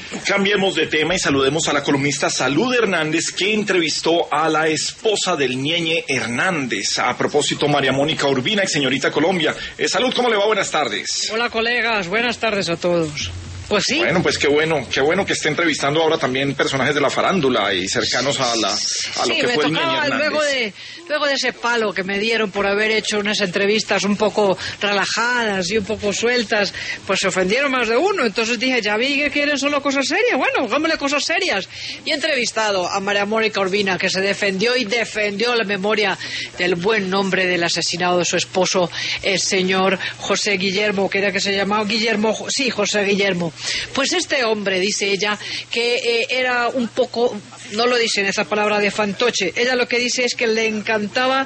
Cambiemos de tema y saludemos a la columnista Salud Hernández, que entrevistó a la esposa del Ñeñe Hernández. A propósito, María Mónica Urbina, ex señorita Colombia. Salud, ¿cómo le va? Buenas tardes. Hola, colegas. Buenas tardes a todos. Pues sí. Bueno, pues qué bueno que esté entrevistando ahora también personajes de la farándula y cercanos a lo que fue el Ñeñe Hernández. Luego de ese palo que me dieron por haber hecho unas entrevistas un poco relajadas y un poco sueltas, pues se ofendieron más de uno. Entonces dije, ya vi que quieren solo cosas serias. Bueno, hagámosle cosas serias. Y he entrevistado a María Mónica Urbina, que se defendió la memoria del buen nombre del asesinado de su esposo, el señor José Guillermo, que era que se llamaba Guillermo, sí, José Guillermo. Pues este hombre, dice ella, que era un poco, no lo dice en esa palabra de fantoche, ella lo que dice es que le encantaba,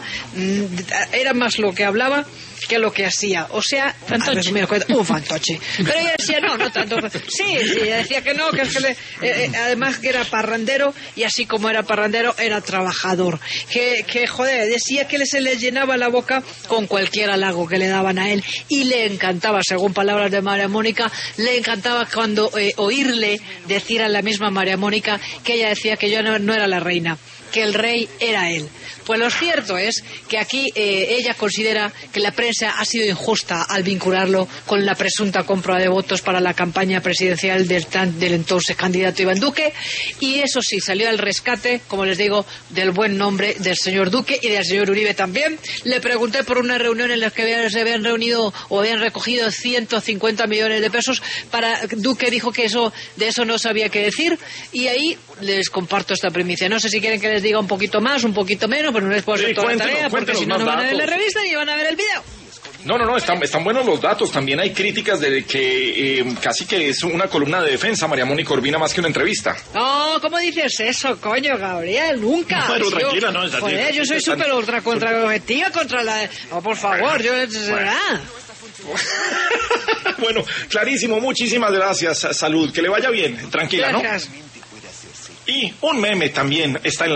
era más lo que hablaba que lo que hacía, o sea, fantoche. Un fantoche. Pero ella decía, no tanto. Sí, ella decía que no, que es que además que era parrandero, y así como era parrandero, era trabajador. Que joder, decía que se le llenaba la boca con cualquier halago que le daban a él, y le encantaba, según palabras de María Mónica, le encantaba cuando oírle decir a la misma María Mónica que ella decía que yo no era la reina, que el rey era él. Pues lo cierto es que aquí ella considera que la prensa ha sido injusta al vincularlo con la presunta compra de votos para la campaña presidencial del entonces candidato Iván Duque, y eso sí, salió al rescate, como les digo, del buen nombre del señor Duque y del señor Uribe también. Le pregunté por una reunión en la que se habían reunido o habían recogido 150 millones de pesos para Duque, dijo que de eso no sabía qué decir, y ahí les comparto esta primicia. No sé si quieren que les diga un poquito más, un poquito menos, pero no les puedo hacer toda la tarea, porque si no van a ver la revista ni van a ver el video. No, están buenos los datos. También hay críticas de que casi que es una columna de defensa, María Mónica Urbina, más que una entrevista. No, ¿cómo dices eso, coño, Gabriel? Nunca. No, pero tranquila, no. Joder, yo soy súper objetiva contra la... Oh, por favor, Bueno, clarísimo, muchísimas gracias, Salud. Que le vaya bien, tranquila, gracias. ¿no? Y un meme también está en la